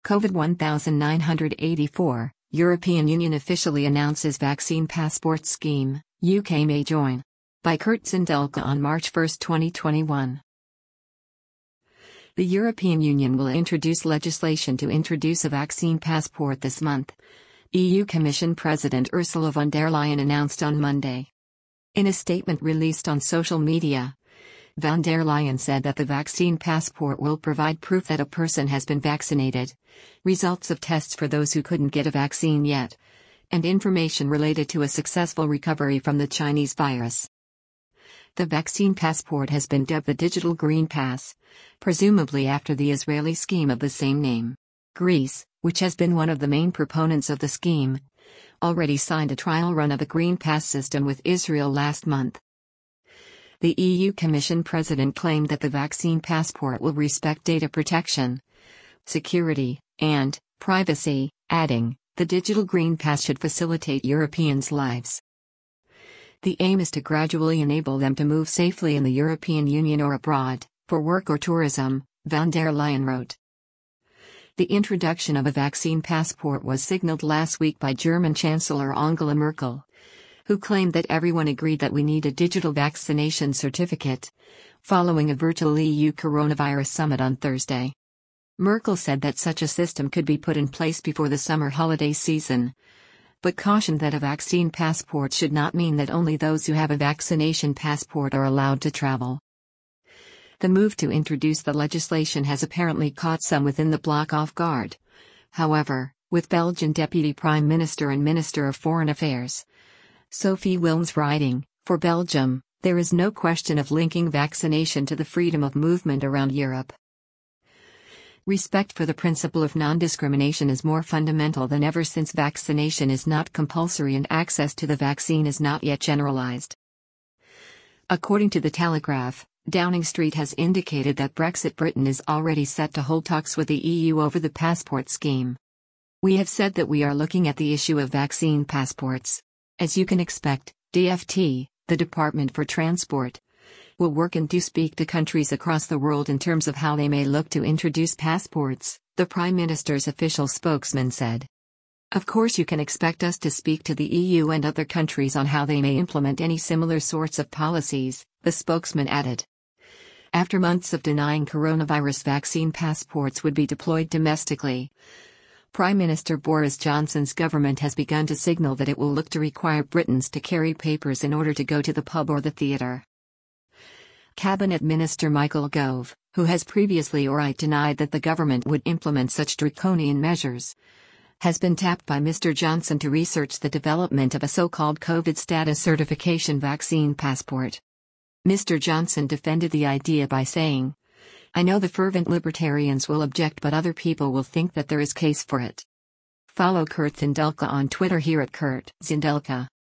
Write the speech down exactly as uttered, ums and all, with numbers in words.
COVID nineteen eighty-four, European Union officially announces vaccine passport scheme, U K may join. By Kurt Zindelka on March first, twenty twenty-one. The European Union will introduce legislation to introduce a vaccine passport this month, E U Commission President Ursula von der Leyen announced on Monday. In a statement released on social media, von der Leyen said that the vaccine passport will provide proof that a person has been vaccinated, results of tests for those who couldn't get a vaccine yet, and information related to a successful recovery from the Chinese virus. The vaccine passport has been dubbed the Digital Green Pass, presumably after the Israeli scheme of the same name. Greece, which has been one of the main proponents of the scheme, already signed a trial run of the Green Pass system with Israel last month. The E U Commission President claimed that the vaccine passport will respect data protection, security, and privacy, adding, the Digital Green Pass should facilitate Europeans' lives. The aim is to gradually enable them to move safely in the European Union or abroad, for work or tourism, von der Leyen wrote. The introduction of a vaccine passport was signaled last week by German Chancellor Angela Merkel, who claimed that everyone agreed that we need a digital vaccination certificate, following a virtual E U coronavirus summit on Thursday. Merkel said that such a system could be put in place before the summer holiday season, but cautioned that a vaccine passport should not mean that only those who have a vaccination passport are allowed to travel. The move to introduce the legislation has apparently caught some within the bloc off guard. However, with Belgian Deputy Prime Minister and Minister of Foreign Affairs Sophie Wilmes writing, for Belgium, there is no question of linking vaccination to the freedom of movement around Europe. Respect for the principle of non-discrimination is more fundamental than ever since vaccination is not compulsory and access to the vaccine is not yet generalized. According to The Telegraph, Downing Street has indicated that Brexit Britain is already set to hold talks with the E U over the passport scheme. We have said that we are looking at the issue of vaccine passports. As you can expect, D F T, the Department for Transport, will work and do speak to countries across the world in terms of how they may look to introduce passports, the Prime Minister's official spokesman said. Of course you can expect us to speak to the E U and other countries on how they may implement any similar sorts of policies, the spokesman added. After months of denying coronavirus vaccine passports would be deployed domestically, Prime Minister Boris Johnson's government has begun to signal that it will look to require Britons to carry papers in order to go to the pub or the theatre. Cabinet Minister Michael Gove, who has previously outright denied that the government would implement such draconian measures, has been tapped by Mister Johnson to research the development of a so-called COVID status certification vaccine passport. Mister Johnson defended the idea by saying, I know the fervent libertarians will object, but other people will think that there is case for it. Follow Kurt Zindelka on Twitter here at Kurt Zindelka.